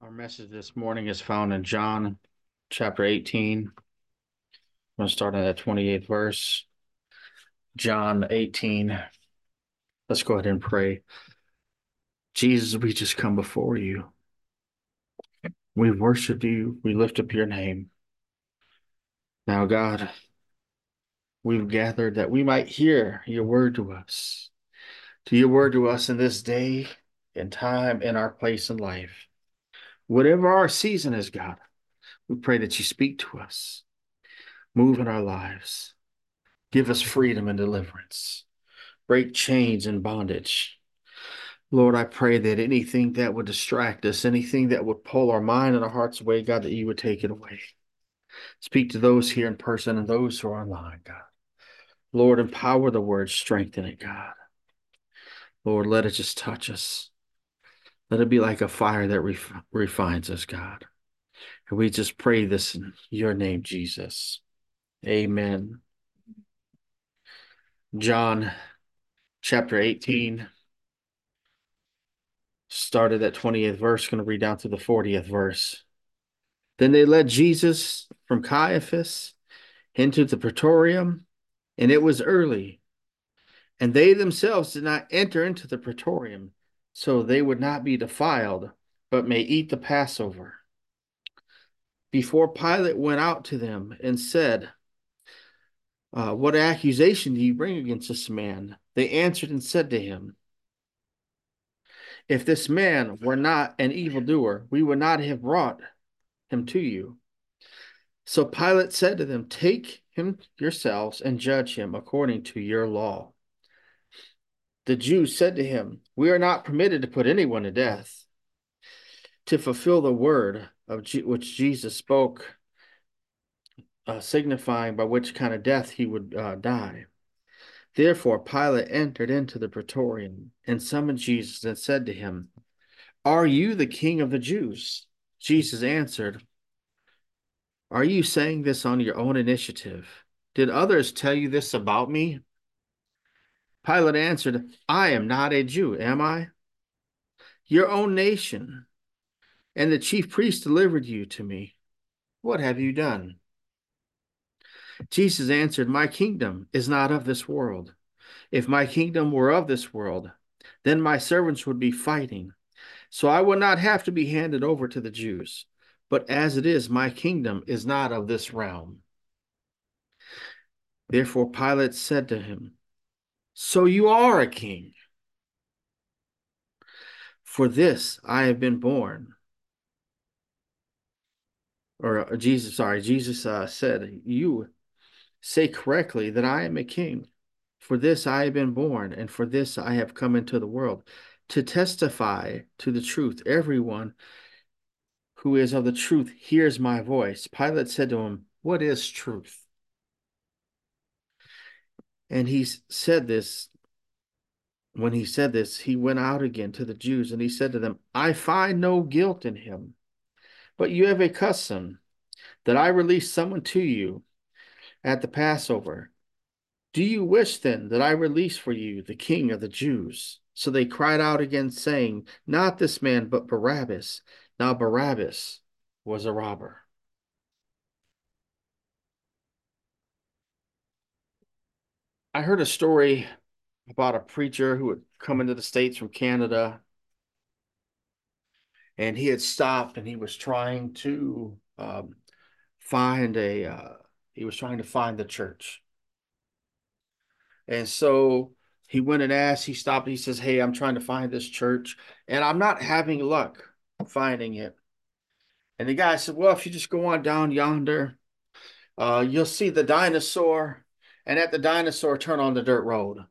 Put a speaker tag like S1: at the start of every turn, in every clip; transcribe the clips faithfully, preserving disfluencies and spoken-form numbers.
S1: Our message this morning is found in John chapter eighteen. I'm going to start at the twenty-eighth verse. John eighteen. Let's go ahead and pray. Jesus, we just come before you. We worship you. We lift up your name. Now, God, we've gathered that we might hear your word to us, to your word to us in this day and time in our place in life. Whatever our season is, God, we pray that you speak to us, move in our lives, give us freedom and deliverance, break chains and bondage. Lord, I pray that anything that would distract us, anything that would pull our mind and our hearts away, God, that you would take it away. Speak to those here in person and those who are online, God. Lord, empower the word, strengthen it, God. Lord, let it just touch us. Let it be like a fire that ref refines us, God. And we just pray this in your name, Jesus. Amen. John chapter eighteen. Started at twentieth verse, going to read down to the fortieth verse. Then they led Jesus from Caiaphas into the praetorium, and it was early. And they themselves did not enter into the praetorium, so they would not be defiled, but may eat the Passover. Before Pilate went out to them and said, uh, What accusation do you bring against this man? They answered and said to him, If this man were not an evildoer, we would not have brought him to you. So Pilate said to them, Take him yourselves and judge him according to your law. The Jews said to him, We are not permitted to put anyone to death, to fulfill the word of G which Jesus spoke, uh, signifying by which kind of death he would uh, die. Therefore Pilate entered into the praetorium and summoned Jesus and said to him, Are you the king of the Jews? Jesus answered, Are you saying this on your own initiative? Did others tell you this about me? Pilate answered, I am not a Jew, am I? Your own nation and the chief priests delivered you to me. What have you done? Jesus answered, My kingdom is not of this world. If my kingdom were of this world, then my servants would be fighting, so I would not have to be handed over to the Jews. But as it is, my kingdom is not of this realm. Therefore Pilate said to him, So you are a king. For this I have been born. Or, or Jesus, sorry, Jesus uh, said, You say correctly that I am a king. For this I have been born, and for this I have come into the world, to testify to the truth. Everyone who is of the truth hears my voice. Pilate said to him, What is truth? And he said this, when he said this, he went out again to the Jews, and he said to them, I find no guilt in him, but you have a custom that I release someone to you at the Passover. Do you wish then that I release for you the king of the Jews? So they cried out again, saying, Not this man, but Barabbas. Now Barabbas was a robber. I heard a story about a preacher who had come into the States from Canada, and he had stopped and he was trying to um, find a, uh, he was trying to find the church. And so he went and asked, he stopped, he says, Hey, I'm trying to find this church, and I'm not having luck finding it. And the guy said, Well, if you just go on down yonder, uh, you'll see the dinosaur, and at the dinosaur, turn on the dirt road.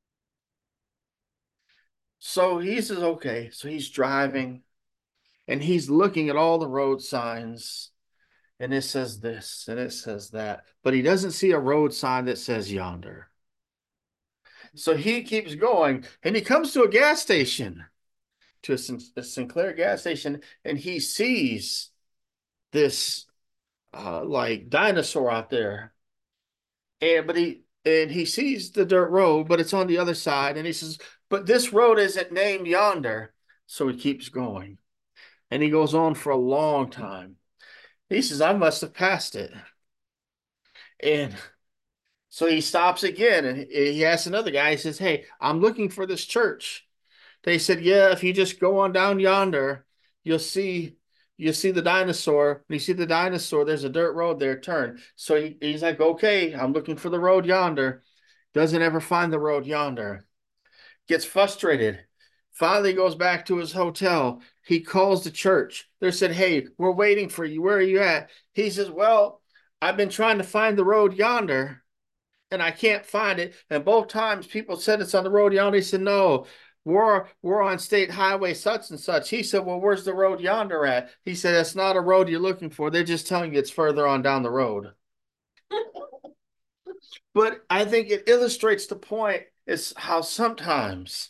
S1: So he says, Okay. So he's driving, and he's looking at all the road signs, and it says this, and it says that, but he doesn't see a road sign that says yonder. So he keeps going, and he comes to a gas station, to a, a Sinclair gas station, and he sees this uh, like dinosaur out there. And but he and he sees the dirt road, but it's on the other side. And he says, But this road isn't named yonder. So he keeps going. And he goes on for a long time. He says, I must have passed it. And so he stops again and he asks another guy, he says, hey, I'm looking for this church. They said, yeah, if you just go on down yonder, you'll see you'll see the dinosaur. When you see the dinosaur, there's a dirt road there, turn. So he, he's like, okay, I'm looking for the road yonder. Doesn't ever find the road yonder. Gets frustrated. Finally goes back to his hotel. He calls the church. They said, hey, we're waiting for you. Where are you at? He says, well, I've been trying to find the road yonder and I can't find it. And both times people said it's on the road yonder. He said, no, we're we're on state highway such and such. He said, well, where's the road yonder at? He said, that's not a road you're looking for. They're just telling you it's further on down the road. But I think it illustrates the point is how sometimes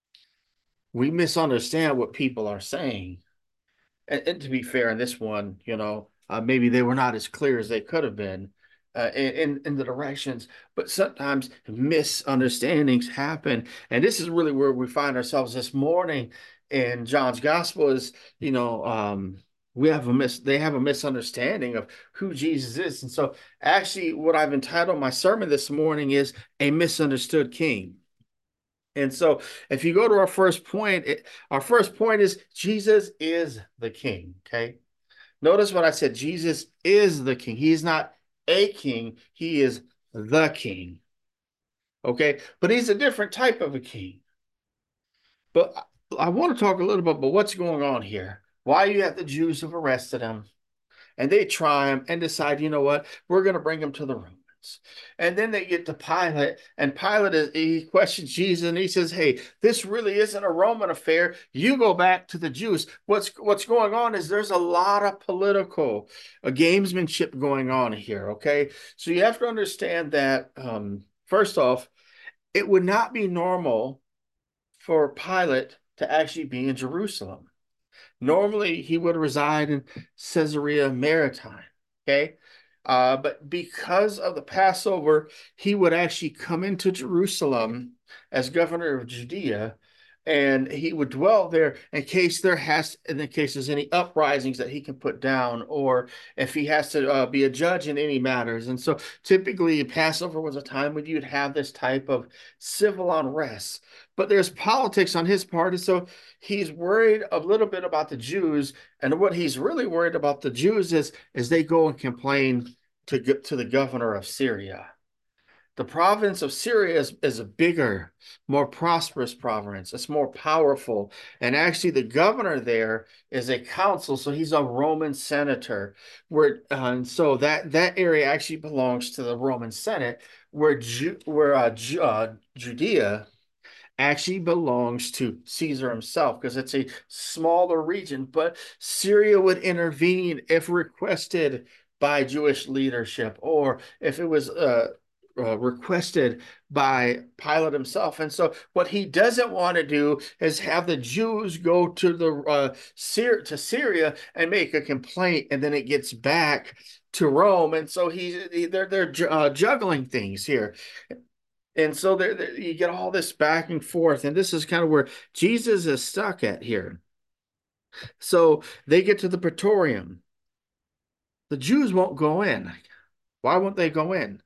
S1: we misunderstand what people are saying. And, and to be fair, in this one, you know, uh, maybe they were not as clear as they could have been uh, in in the directions, but sometimes misunderstandings happen, and this is really where we find ourselves this morning in John's Gospel. Is you know, um, we have a mis they have a misunderstanding of who Jesus is, and so actually, what I've entitled my sermon this morning is a misunderstood king. And so if you go to our first point, it, our first point is Jesus is the king. Okay. Notice what I said. Jesus is the king. He's not a king. He is the king. Okay. But he's a different type of a king. But I want to talk a little bit about what's going on here. Why you have the Jews have arrested him and they try him and decide, you know what, we're going to bring him to the Romans. And then they get to Pilate, and Pilate is, he questions Jesus, and he says, "Hey, this really isn't a Roman affair. You go back to the Jews. What's what's going on is there's a lot of political uh, gamesmanship going on here. Okay, so you have to understand that um, first off, it would not be normal for Pilate to actually be in Jerusalem. Normally, he would reside in Caesarea Maritime. Okay. Uh, but because of the Passover, he would actually come into Jerusalem as governor of Judea, and he would dwell there in case there has, in the case there's any uprisings that he can put down, or if he has to uh, be a judge in any matters. And so, typically, Passover was a time when you'd have this type of civil unrest. But there's politics on his part, and so he's worried a little bit about the Jews, and what he's really worried about the Jews is is they go and complain to to the governor of Syria. The province of Syria is, is a bigger, more prosperous province. It's more powerful. And actually, the governor there is a consul, so he's a Roman senator. Where uh, and so that that area actually belongs to the Roman Senate, where Ju where uh, Ju uh, Judea actually belongs to Caesar himself because it's a smaller region, but Syria would intervene if requested by Jewish leadership or if it was uh, uh, requested by Pilate himself. And so what he doesn't want to do is have the Jews go to the uh, Syr to Syria and make a complaint, and then it gets back to Rome. And so he, he they're they're uh, juggling things here. And so there, there, you get all this back and forth, and this is kind of where Jesus is stuck at here. So they get to the Praetorium. The Jews won't go in. Why won't they go in?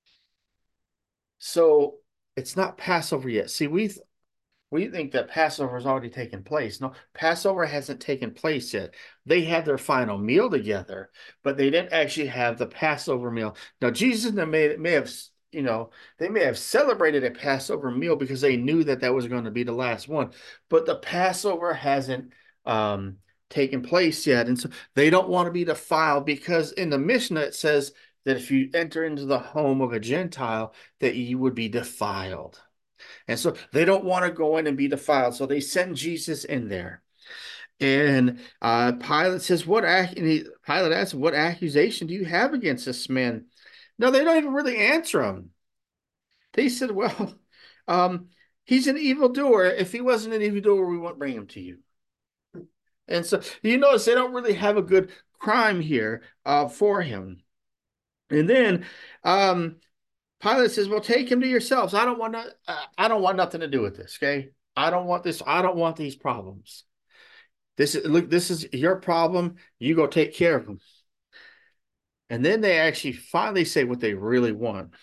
S1: So it's not Passover yet. See, we we think that Passover has already taken place. No, Passover hasn't taken place yet. They had their final meal together, but they didn't actually have the Passover meal. Now, Jesus may, may have, you know, they may have celebrated a Passover meal because they knew that that was going to be the last one, but the Passover hasn't um, taken place yet. And so they don't want to be defiled because in the Mishnah it says that if you enter into the home of a Gentile, that you would be defiled. And so they don't want to go in and be defiled. So they send Jesus in there. And uh, Pilate says, "What?" And he, Pilate asks, "What accusation do you have against this man?" No, they don't even really answer him. They said, "Well, um, he's an evildoer. If he wasn't an evildoer, we won't bring him to you." And so you notice they don't really have a good crime here uh, for him. And then um, Pilate says, "Well, take him to yourselves. I don't want to, uh, I don't want nothing to do with this. Okay, I don't want this. I don't want these problems." This is look, this is your problem. You go take care of them. And then they actually finally say what they really want.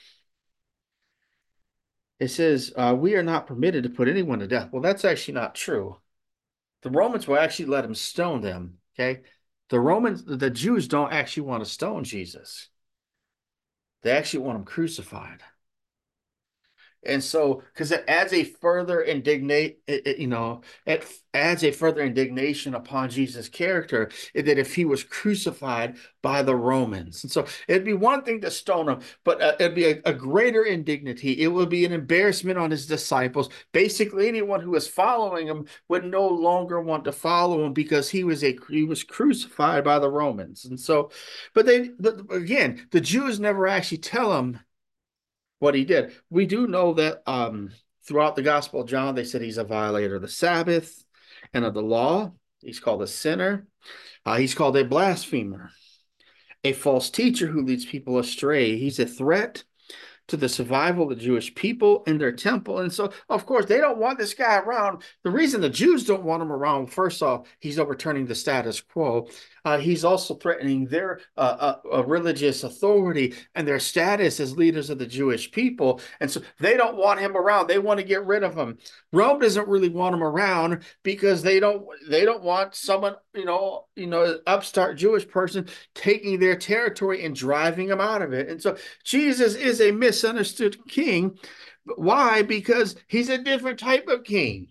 S1: It says, uh, we are not permitted to put anyone to death. Well, that's actually not true. The Romans will actually let him stone them. Okay. The Romans, the Jews don't actually want to stone Jesus. They actually want him crucified. And so, because it adds a further indignate, it, it, you know, it adds a further indignation upon Jesus' character that if he was crucified by the Romans. And so it'd be one thing to stone him, but uh, it'd be a, a greater indignity. It would be an embarrassment on his disciples. Basically, anyone who was following him would no longer want to follow him because he was a he was crucified by the Romans. And so, but they, but again, the Jews never actually tell him what he did. We do know that um, throughout the Gospel of John, they said he's a violator of the Sabbath and of the law. He's called a sinner. Uh, he's called a blasphemer, a false teacher who leads people astray. He's a threat to the survival of the Jewish people in their temple. And so, of course, they don't want this guy around. The reason the Jews don't want him around, first off, he's overturning the status quo. Uh, he's also threatening their uh, uh, religious authority and their status as leaders of the Jewish people. And so they don't want him around. They want to get rid of him. Rome doesn't really want him around because they don't they don't want someone, you know, you know, upstart Jewish person taking their territory and driving them out of it. And so Jesus is a misunderstood king. Why? Because he's a different type of king.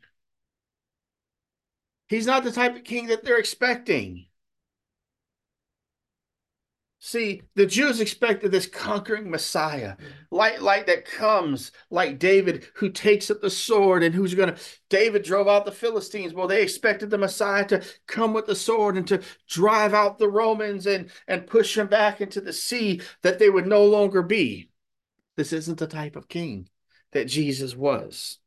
S1: He's not the type of king that they're expecting. See, the Jews expected this conquering Messiah, like, like that comes, like David, who takes up the sword and who's going to, David drove out the Philistines. Well, they expected the Messiah to come with the sword and to drive out the Romans and, and push them back into the sea that they would no longer be. This isn't the type of king that Jesus was.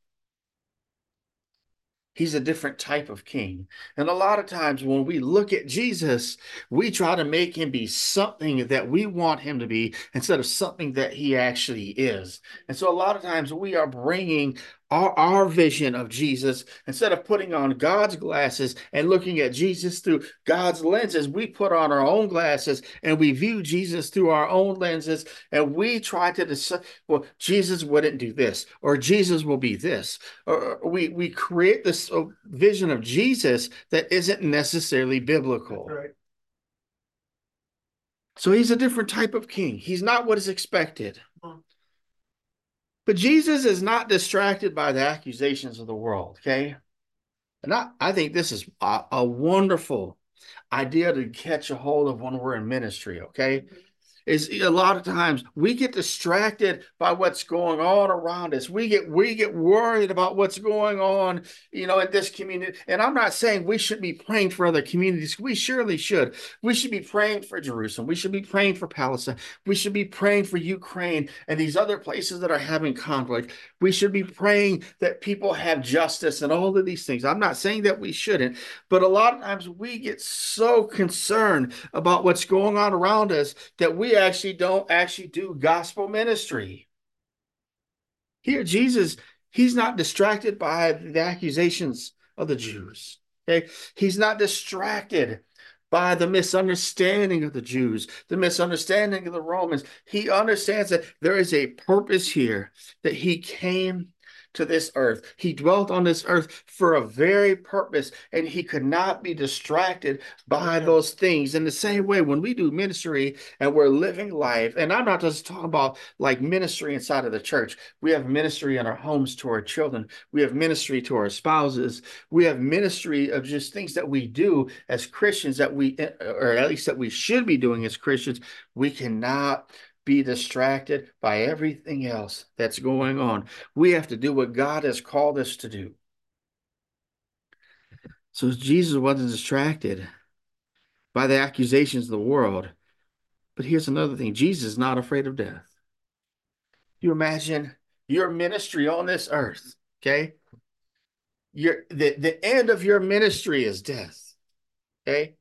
S1: He's a different type of king. And a lot of times when we look at Jesus, we try to make him be something that we want him to be instead of something that he actually is. And so a lot of times we are bringing our, our vision of Jesus, instead of putting on God's glasses and looking at Jesus through God's lenses, we put on our own glasses and we view Jesus through our own lenses, and we try to decide, well, Jesus wouldn't do this, or Jesus will be this, or we, we create this vision of Jesus that isn't necessarily biblical. That's right. So he's a different type of king. He's not what is expected. But Jesus is not distracted by the accusations of the world, okay? And I, I think this is a, a wonderful idea to catch a hold of when we're in ministry, okay? Is a lot of times we get distracted by what's going on around us. We get we get worried about what's going on, you know, in this community. And I'm not saying we should be praying for other communities. We surely should. We should be praying for Jerusalem. We should be praying for Palestine. We should be praying for Ukraine and these other places that are having conflict. We should be praying that people have justice and all of these things. I'm not saying that we shouldn't, but a lot of times we get so concerned about what's going on around us that we actually don't actually do gospel ministry. Here, Jesus, he's not distracted by the accusations of the Jews. Okay, he's not distracted by the misunderstanding of the Jews, the misunderstanding of the Romans. He understands that there is a purpose here, that he came to this earth. He dwelt on this earth for a very purpose, and he could not be distracted by those things. In the same way, when we do ministry and we're living life, and I'm not just talking about like ministry inside of the church. We have ministry in our homes to our children. We have ministry to our spouses. We have ministry of just things that we do as Christians that we, or at least that we should be doing as Christians. We cannot be distracted by everything else that's going on. We have to do what God has called us to do. So Jesus wasn't distracted by the accusations of the world. But here's another thing. Jesus is not afraid of death. You imagine your ministry on this earth, okay? Your the, the end of your ministry is death. Okay?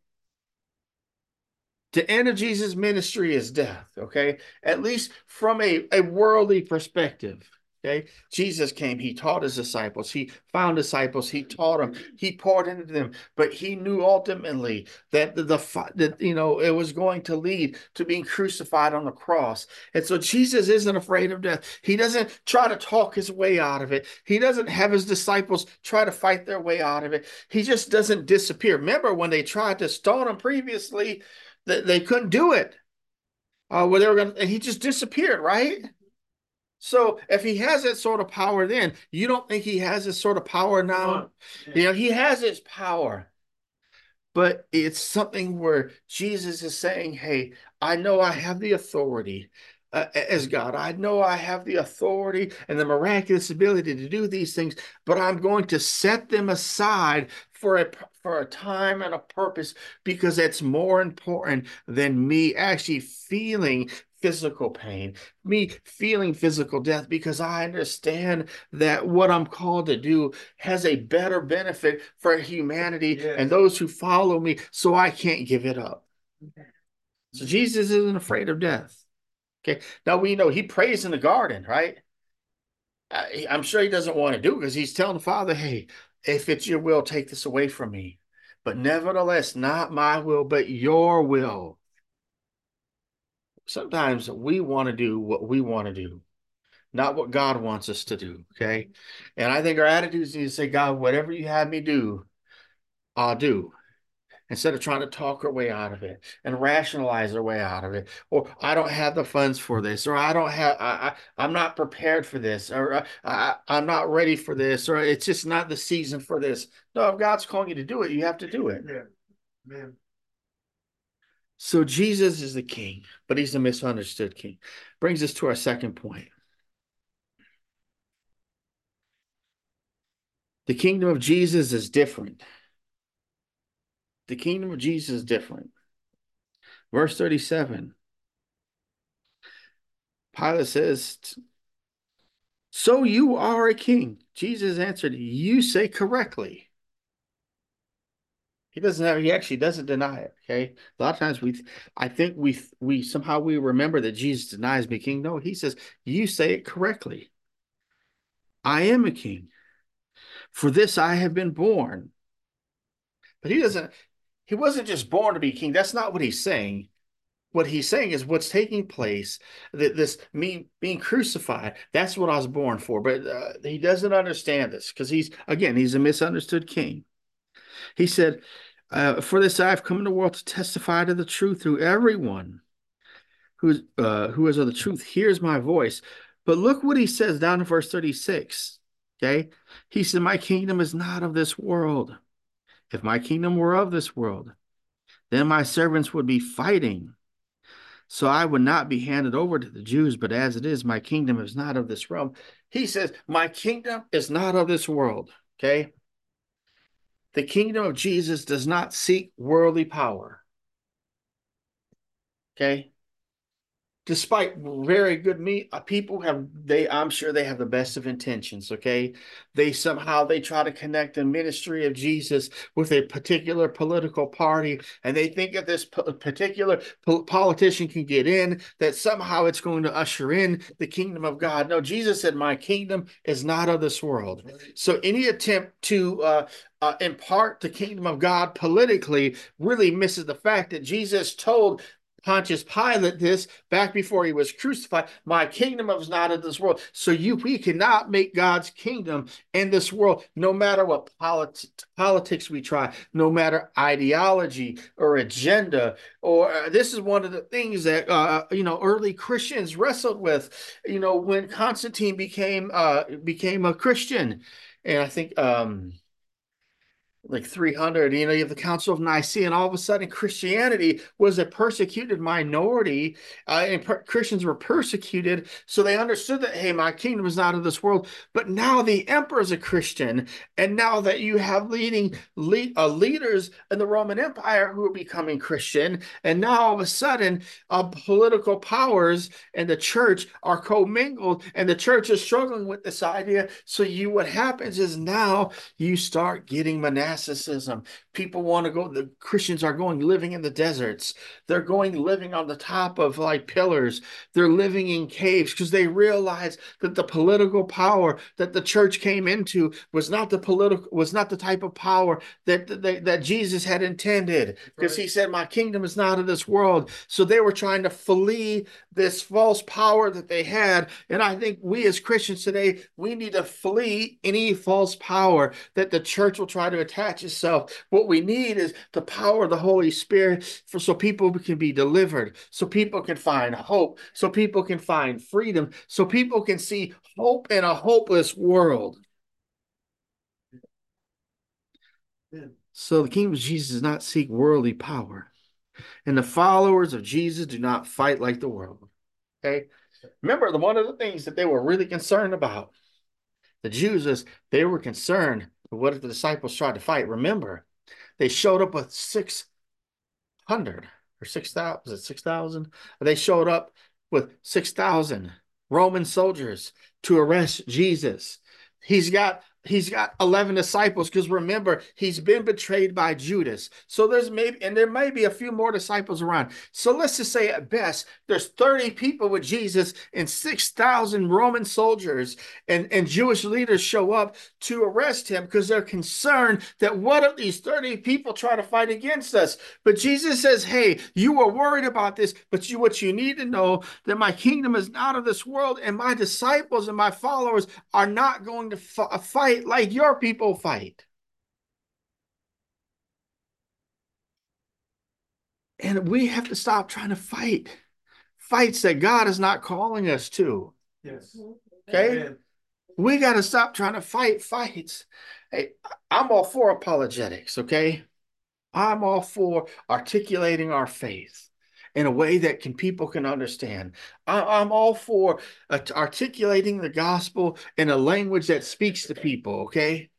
S1: The end of Jesus' ministry is death, okay? At least from a, a worldly perspective. Okay, Jesus came, he taught his disciples, he found disciples, he taught them, he poured into them, but he knew ultimately that the, the that you know it was going to lead to being crucified on the cross. And so Jesus isn't afraid of death. He doesn't try to talk his way out of it. He doesn't have his disciples try to fight their way out of it. He just doesn't disappear. Remember when they tried to stone him previously, that they couldn't do it. Uh, where they were going, and he just disappeared, right? So if he has that sort of power then, you don't think he has this sort of power now? Yeah. You know, he has his power, but it's something where Jesus is saying, hey, I know I have the authority uh, as God. I know I have the authority and the miraculous ability to do these things, but I'm going to set them aside for a for a time and a purpose, because it's more important than me actually feeling physical pain, me feeling physical death, because I understand that what I'm called to do has a better benefit for humanity yes. and those who follow me, so I can't give it up. Okay. So Jesus isn't afraid of death. Okay. Now we know he prays in the garden, right? Uh, I'm sure he doesn't want to do it because he's telling the Father, hey, if it's your will, take this away from me. But nevertheless, not my will, but your will. Sometimes we want to do what we want to do, not what God wants us to do, okay? And I think our attitudes need to say, God, whatever you have me do, I'll do. Instead of trying to talk our way out of it and rationalize our way out of it, or I don't have the funds for this, or I don't have, I, I, I'm not prepared for this, or I, I'm not ready for this, or it's just not the season for this. No, if God's calling you to do it, you have to do it. Yeah, man. So Jesus is the king, but he's the misunderstood king. Brings us to our second point. The kingdom of Jesus is different. The kingdom of Jesus is different. Verse thirty-seven. Pilate says, so you are a king. Jesus answered, you say correctly. He doesn't have, he actually doesn't deny it. Okay. A lot of times we, I think we, we somehow we remember that Jesus denies being king. No, he says, you say it correctly. I am a king. For this I have been born. But he doesn't, he wasn't just born to be king. That's not what he's saying. What he's saying is what's taking place, that this me being crucified, that's what I was born for. But uh, he doesn't understand this because he's, again, he's a misunderstood king. He said, uh, for this I have come into the world to testify to the truth through everyone who's, uh, who is of the truth hears my voice. But look what he says down in verse thirty-six. Okay. He said, my kingdom is not of this world. If my kingdom were of this world, then my servants would be fighting. So I would not be handed over to the Jews, but as it is, my kingdom is not of this realm. He says, my kingdom is not of this world, okay? The kingdom of Jesus does not seek worldly power, okay? Despite very good me people have they I'm sure they have the best of intentions, okay? They somehow they try to connect the ministry of Jesus with a particular political party, and they think if this particular politician can get in, that somehow it's going to usher in the kingdom of God. No, Jesus said, my kingdom is not of this world. So any attempt to uh, uh, impart the kingdom of God politically really misses the fact that Jesus told Pontius Pilate this back before he was crucified. My kingdom is not of this world. So you, we cannot make God's kingdom in this world, no matter what politi politics we try, no matter ideology or agenda. Or uh, this is one of the things that uh, you know early Christians wrestled with. You know, when Constantine became uh, became a Christian, and I think. Um, like three hundred, you know, you have the Council of Nicaea, and all of a sudden Christianity was a persecuted minority, uh, and per Christians were persecuted, so they understood that, hey, my kingdom is not of this world. But now the emperor is a Christian, and now that you have leading lead, uh, leaders in the Roman Empire who are becoming Christian, and now all of a sudden uh, political powers and the church are commingled, and the church is struggling with this idea. So you, what happens is now you start getting monastic monasticism. People want to go, the Christians are going living in the deserts. They're going living on the top of like pillars. They're living in caves because they realize that the political power that the church came into was not the political, was not the type of power that that, that Jesus had intended. Because right. He said, my kingdom is not of this world. So they were trying to flee this false power that they had. And I think we as Christians today, we need to flee any false power that the church will try to attach itself. What we need is the power of the Holy Spirit for so people can be delivered, so people can find hope, so people can find freedom, so people can see hope in a hopeless world. So the kingdom of Jesus does not seek worldly power. And the followers of Jesus do not fight like the world. Okay? Remember, the one of the things that they were really concerned about, the Jews, is they were concerned with what if the disciples tried to fight. Remember, they showed up with six hundred or six thousand, was it six thousand? They showed up with six thousand Roman soldiers to arrest Jesus. He's got He's got eleven disciples because remember, he's been betrayed by Judas. So there's maybe, and there may be a few more disciples around. So let's just say at best, there's thirty people with Jesus and six thousand Roman soldiers and, and Jewish leaders show up to arrest him because they're concerned that what if these thirty people try to fight against us? But Jesus says, hey, you were worried about this, but you, what you need to know that my kingdom is not of this world and my disciples and my followers are not going to fight like your people fight. And we have to stop trying to fight fights that God is not calling us to.
S2: Yes.
S1: Okay? Amen. We got to stop trying to fight fights. Hey, I'm all for apologetics, okay? I'm all for articulating our faith in a way that can people can understand. I, I'm all for uh, articulating the gospel in a language that speaks to people, okay?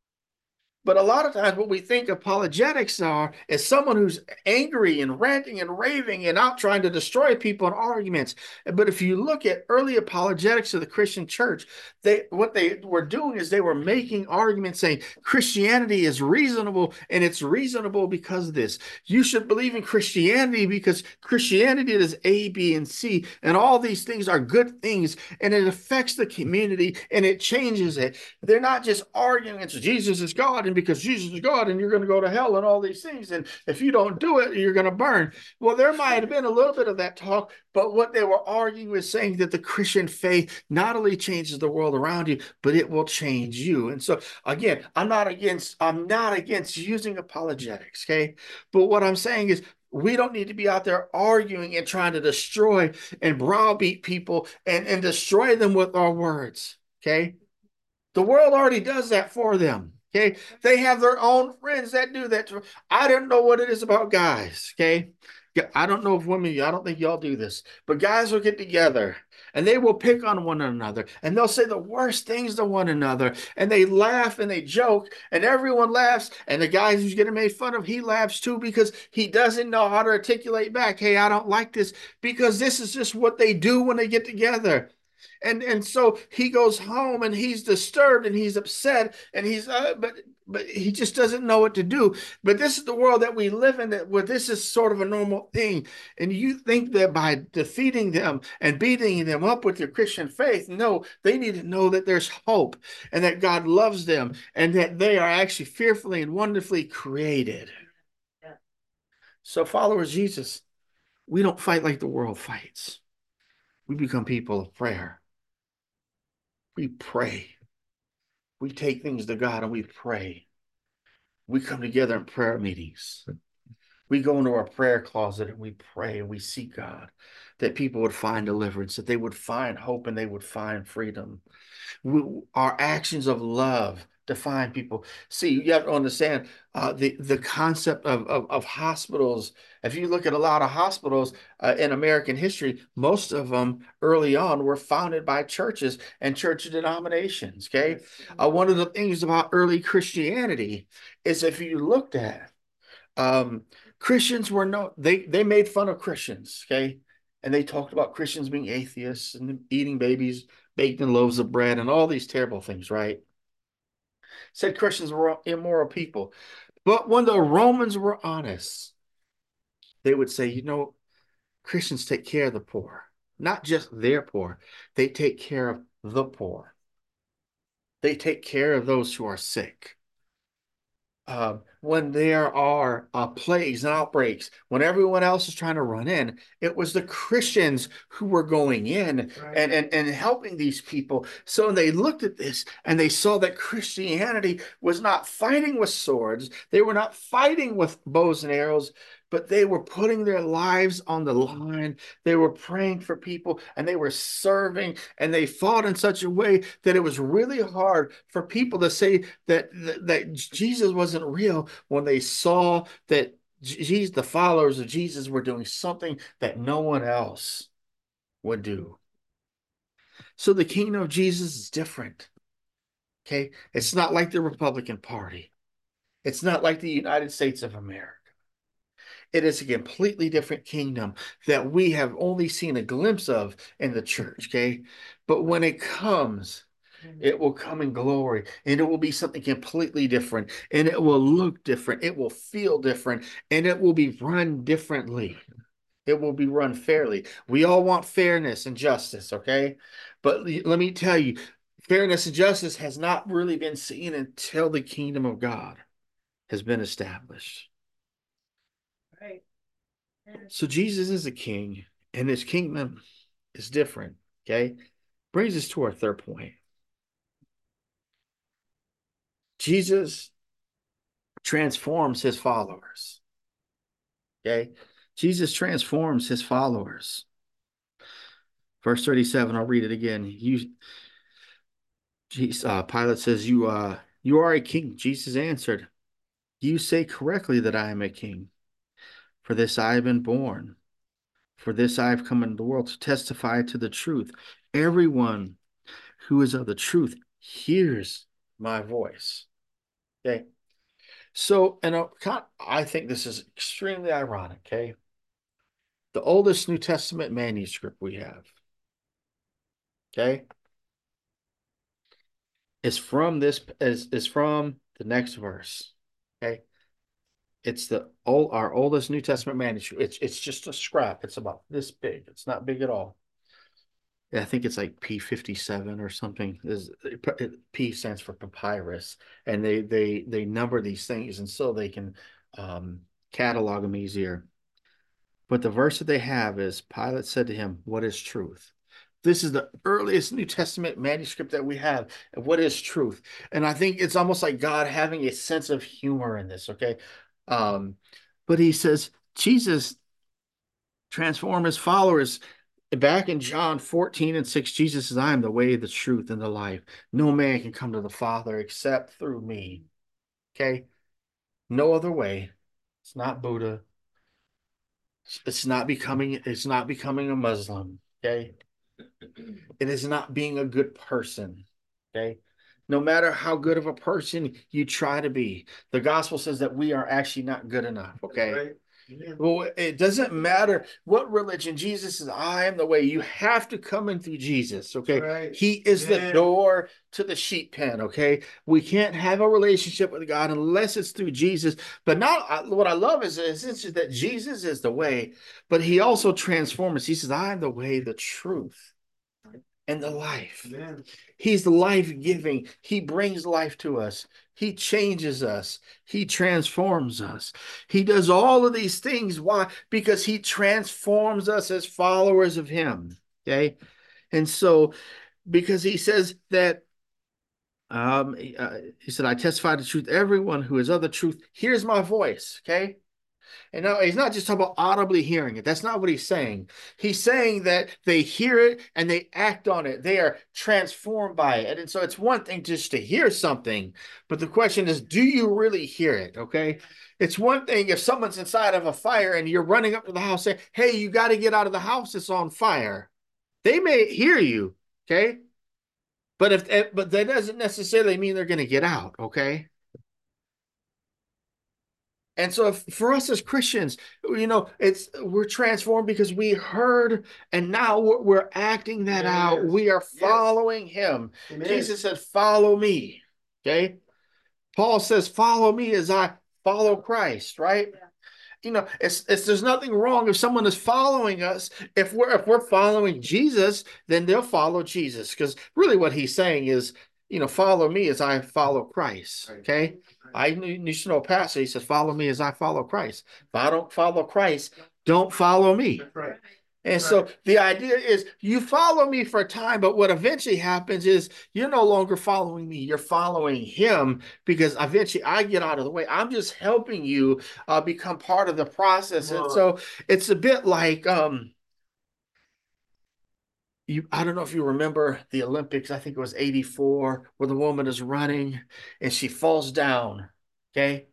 S1: But a lot of times what we think apologetics are is someone who's angry and ranting and raving and out trying to destroy people in arguments. But if you look at early apologetics of the Christian church, they what they were doing is they were making arguments saying Christianity is reasonable and it's reasonable because of this. You should believe in Christianity because Christianity is A, B, and C, and all these things are good things and it affects the community and it changes it. They're not just arguing it's Jesus is God because Jesus is God and you're going to go to hell and all these things. And if you don't do it, you're going to burn. Well, there might have been a little bit of that talk, but what they were arguing was saying that the Christian faith not only changes the world around you, but it will change you. And so again, I'm not against, I'm not against using apologetics. Okay. But what I'm saying is we don't need to be out there arguing and trying to destroy and browbeat people and, and destroy them with our words. Okay. The world already does that for them. Okay, they have their own friends that do that. I don't know what it is about guys. Okay, I don't know if women, I don't think y'all do this, but guys will get together and they will pick on one another and they'll say the worst things to one another and they laugh and they joke and everyone laughs and the guy who's getting made fun of, he laughs too because he doesn't know how to articulate back. Hey, I don't like this because this is just what they do when they get together. And and so he goes home and he's disturbed and he's upset and he's uh, but but he just doesn't know what to do. But this is the world that we live in, that where this is sort of a normal thing. And you think that by defeating them and beating them up with your Christian faith, no, they need to know that there's hope and that God loves them and that they are actually fearfully and wonderfully created. Yeah. So followers of Jesus, we don't fight like the world fights. We become people of prayer. We pray. We take things to God and we pray. We come together in prayer meetings. We go into our prayer closet and we pray and we seek God that people would find deliverance, that they would find hope and they would find freedom. We, our actions of love define people. See, you have to understand uh, the, the concept of, of, of hospitals. If you look at a lot of hospitals uh, in American history, most of them early on were founded by churches and church denominations, okay? Uh, one of the things about early Christianity is if you looked at um, Christians were no, they, they made fun of Christians, okay? And they talked about Christians being atheists and eating babies baked in loaves of bread and all these terrible things, right? said Christians were immoral people. But when the Romans were honest, they would say, you know, Christians take care of the poor, not just their poor. They take care of the poor. They take care of those who are sick. Uh, when there are uh, plagues and outbreaks, when everyone else is trying to run in, it was the Christians who were going in right. and, and, and helping these people. So they looked at this and they saw that Christianity was not fighting with swords. They were not fighting with bows and arrows, but they were putting their lives on the line. They were praying for people and they were serving, and they fought in such a way that it was really hard for people to say that, that, that Jesus wasn't real when they saw that Jesus, the followers of Jesus, were doing something that no one else would do. So the kingdom of Jesus is different. Okay? It's not like the Republican Party. It's not like the United States of America. It is a completely different kingdom that we have only seen a glimpse of in the church, okay? But when it comes, it will come in glory, and it will be something completely different, and it will look different, it will feel different, and it will be run differently. It will be run fairly. We all want fairness and justice, okay? But let me tell you, fairness and justice has not really been seen until the kingdom of God has been established. Right. So Jesus is a king, and his kingdom is different, okay? Brings us to our third point. Jesus transforms his followers, okay? Jesus transforms his followers. Verse thirty-seven, I'll read it again. You, Jesus, uh, Pilate says, you, uh, you are a king. Jesus answered, you say correctly that I am a king. For this I have been born. For this I have come into the world to testify to the truth. Everyone who is of the truth hears my voice. Okay. So, and I think this is extremely ironic. Okay. The oldest New Testament manuscript we have, okay, is from this is, is from the next verse. Okay. It's the old our oldest New Testament manuscript. It's it's just a scrap. It's about this big. It's not big at all. I think it's like P fifty-seven or something. Is P stands for papyrus, and they they they number these things, and so they can um, catalog them easier. But the verse that they have is, Pilate said to him, "What is truth?" This is the earliest New Testament manuscript that we have. What is truth? And I think it's almost like God having a sense of humor in this. Okay, um, but he says Jesus transformed his followers. Back in John fourteen and six, Jesus says, I am the way, the truth, and the life. No man can come to the Father except through me. Okay? No other way. It's not Buddha. It's not becoming, it's not becoming a Muslim. Okay? It is not being a good person. Okay? No matter how good of a person you try to be, the gospel says that we are actually not good enough. Okay? Right. Yeah. Well, it doesn't matter what religion. Jesus says, I am the way. You have to come in through Jesus, okay? Right. He is yeah. the door to the sheep pen, okay? We can't have a relationship with God unless it's through Jesus. But not what I love is, is, is that Jesus is the way, but he also transforms. He says, I am the way, the truth, and the life. Amen. He's the life-giving. He brings life to us. He changes us. He transforms us. He does all of these things. Why? Because he transforms us as followers of him. Okay? And so, because he says that, um, uh, he said, I testify the truth. Everyone who is of the truth hears my voice. Okay? And now he's not just talking about audibly hearing it. That's not what he's saying. He's saying that they hear it and they act on it. They are transformed by it. And so it's one thing just to hear something, but the question is, do you really hear it? Okay. It's one thing if someone's inside of a fire and you're running up to the house saying, hey, you got to get out of the house. It's on fire. They may hear you. Okay. But if, but that doesn't necessarily mean they're going to get out. Okay. And so if, for us as Christians, you know, it's we're transformed because we heard and now we're, we're acting that yes. out. We are following yes. him. Amen. Jesus said, follow me. Okay. Paul says, follow me as I follow Christ, right? Yeah. You know, it's, it's there's nothing wrong if someone is following us. If we're if we're following Jesus, then they'll follow Jesus. Because really what he's saying is, you know, follow me as I follow Christ. Okay. I you should know a pastor. He says, follow me as I follow Christ. If I don't follow Christ, don't follow me. That's right. And right. So the idea is you follow me for a time, but what eventually happens is you're no longer following me. You're following him because eventually I get out of the way. I'm just helping you uh, become part of the process. Whoa. And so it's a bit like, um, you, I don't know if you remember the Olympics. I think it was eighty-four where the woman is running and she falls down. Okay.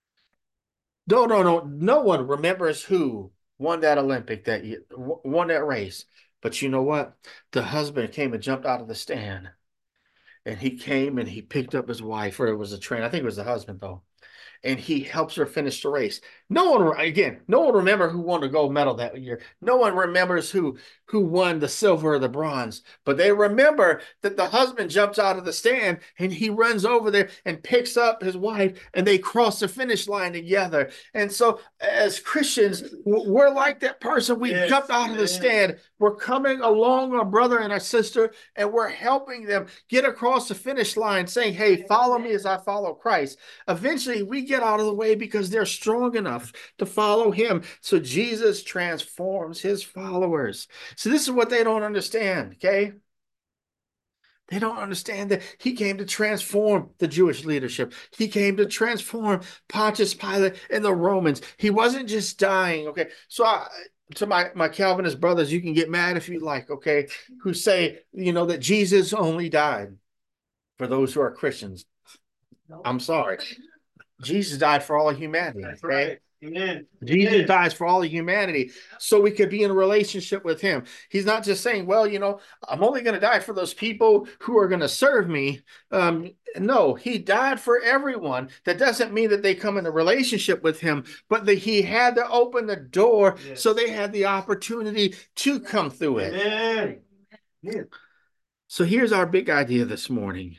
S1: No, no, no. No one remembers who won that Olympic that year, won that race. But you know what? The husband came and jumped out of the stand, and he came and he picked up his wife, or it was a train. I think it was the husband though, and he helps her finish the race. No one, again, no one remember who won the gold medal that year. No one remembers who who won the silver or the bronze, but they remember that the husband jumps out of the stand and he runs over there and picks up his wife, and they cross the finish line together. And so, as Christians, we're like that person. We yes, jumped out of the stand. We're coming along, our brother and our sister, and we're helping them get across the finish line, saying, "Hey, follow me as I follow Christ." Eventually, we get out of the way because they're strong enough to follow him. So Jesus transforms his followers. So this is what they don't understand, okay? They don't understand that he came to transform the Jewish leadership. He came to transform Pontius Pilate and the Romans. He wasn't just dying, okay? So I, to my, my Calvinist brothers, you can get mad if you like, okay, who say, you know, that Jesus only died for those who are Christians. I'm sorry. Jesus died for all of humanity. That's okay? Right. Amen. Jesus Amen. Dies for all of humanity so we could be in a relationship with him. He's not just saying, well, you know, I'm only going to die for those people who are going to serve me. Um, no, he died for everyone. That doesn't mean that they come in a relationship with him, but that he had to open the door yes. so they had the opportunity to come through it. Amen. Amen. So here's our big idea this morning.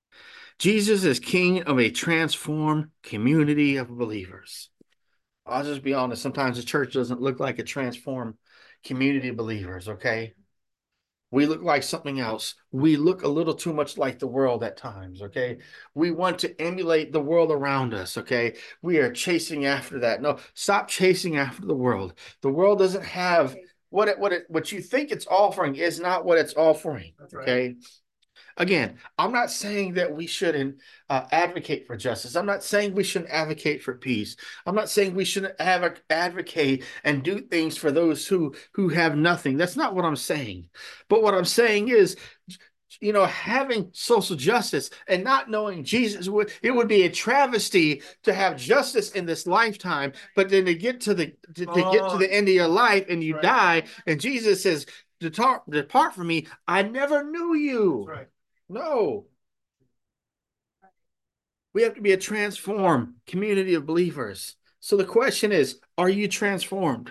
S1: Jesus is king of a transformed community of believers. I'll just be honest. Sometimes the church doesn't look like a transformed community of believers, okay? We look like something else. We look a little too much like the world at times, okay? We want to emulate the world around us, okay? We are chasing after that. No, stop chasing after the world. The world doesn't have what it, what it, what you think it's offering is not what it's offering, okay? Again, I'm not saying that we shouldn't uh, advocate for justice. I'm not saying we shouldn't advocate for peace. I'm not saying we shouldn't have advocate and do things for those who who have nothing. That's not what I'm saying. But what I'm saying is, you know, having social justice and not knowing Jesus would it would be a travesty to have justice in this lifetime, but then to get to the to, to get to the end of your life and you right. die, and Jesus says, "Depart, depart from me. I never knew you." That's right. No. We have to be a transformed community of believers. So the question is, are you transformed?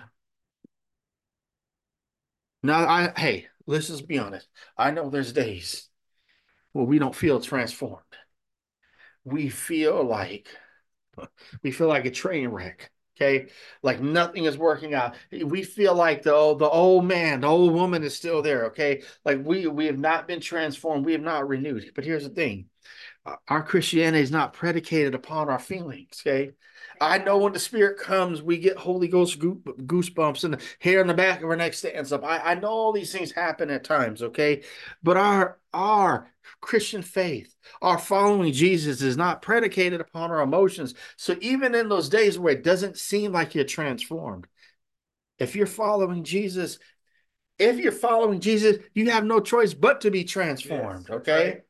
S1: Now, I hey, let's just be honest. I know there's days where we don't feel transformed. We feel like we feel like a train wreck. Okay, like nothing is working out. We feel like the the old man, the old woman is still there. Okay, like we we have not been transformed. We have not renewed. But here's the thing: our Christianity is not predicated upon our feelings. Okay, I know when the Spirit comes, we get Holy Ghost goosebumps and the hair on the back of our neck stands up. I I know all these things happen at times. Okay, but our our Christian faith, our following Jesus is not predicated upon our emotions. So even in those days where it doesn't seem like you're transformed, if you're following Jesus, if you're following Jesus, you have no choice but to be transformed, yes, okay? Right.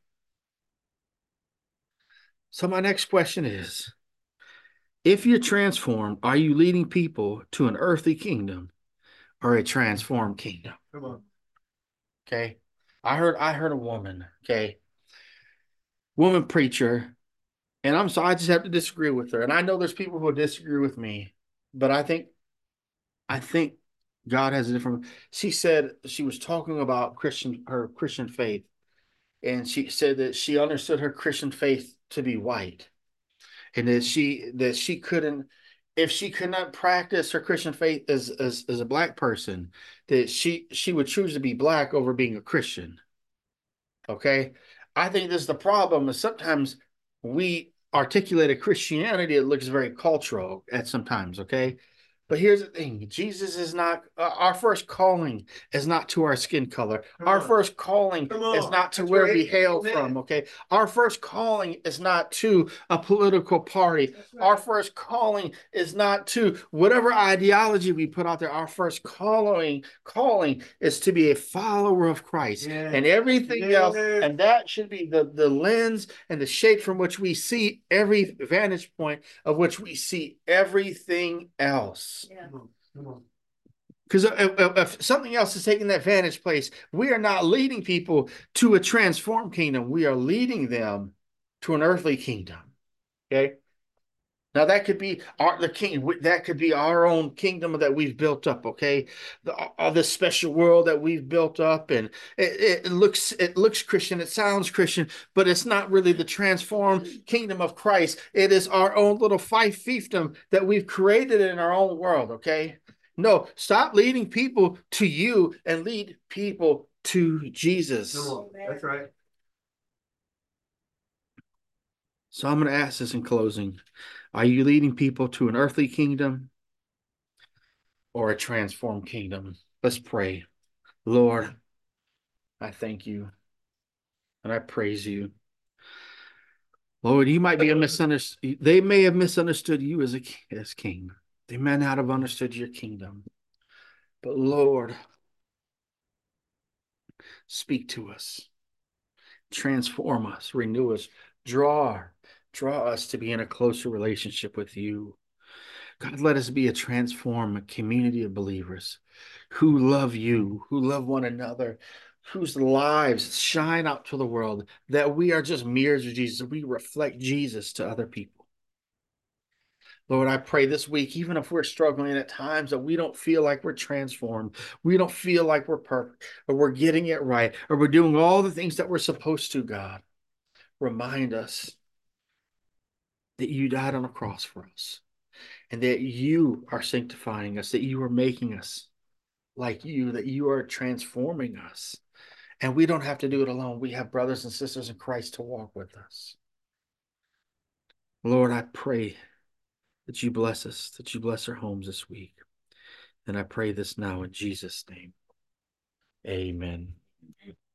S1: So my next question is, if you're transformed, are you leading people to an earthly kingdom or a transformed kingdom? Come on. Okay. I heard I heard a woman, okay, woman preacher, and I'm sorry, I just have to disagree with her. And I know there's people who disagree with me, but I think I think God has a different. She said she was talking about Christian her Christian faith, and she said that she understood her Christian faith to be white. and that she that she couldn't, if she could not practice her Christian faith as as, as a black person, that she she would choose to be black over being a Christian. Okay. I think this is the problem is sometimes we articulate a Christianity that looks very cultural at sometimes. Okay. But here's the thing, Jesus is not, uh, our first calling is not to our skin color. Come our on. First calling is not to That's where right. we hail Amen. From, okay? Our first calling is not to a political party. Right. Our first calling is not to whatever ideology we put out there. Our first calling calling is to be a follower of Christ. Yes. And everything yes. else, and that should be the, the lens and the shape from which we see every vantage point of which we see everything else. Yeah. Because if, if something else is taking that vantage place, we are not leading people to a transformed kingdom. We are leading them to an earthly kingdom. Okay. Now that could be our the king. That could be our own kingdom that we've built up. Okay, the all this special world that we've built up, and it, it looks it looks Christian. It sounds Christian, but it's not really the transformed kingdom of Christ. It is our own little five fiefdom that we've created in our own world. Okay, no, stop leading people to you and lead people to Jesus.
S2: That's right.
S1: So I'm going to ask this in closing. Are you leading people to an earthly kingdom or a transformed kingdom? Let's pray. Lord, I thank you and I praise you. Lord, you might be a misunderstood. They may have misunderstood you as a as king. They may not have understood your kingdom. But Lord, speak to us. Transform us, renew us, draw, draw us to be in a closer relationship with you. God, let us be a transformed community of believers who love you, who love one another, whose lives shine out to the world, that we are just mirrors of Jesus. We reflect Jesus to other people. Lord, I pray this week, even if we're struggling at times that we don't feel like we're transformed, we don't feel like we're perfect, or we're getting it right, or we're doing all the things that we're supposed to, God, remind us that you died on a cross for us. And that you are sanctifying us, that you are making us like you, that you are transforming us. And we don't have to do it alone. We have brothers and sisters in Christ to walk with us. Lord, I pray that you bless us, that you bless our homes this week. And I pray this now in Jesus' name. Amen.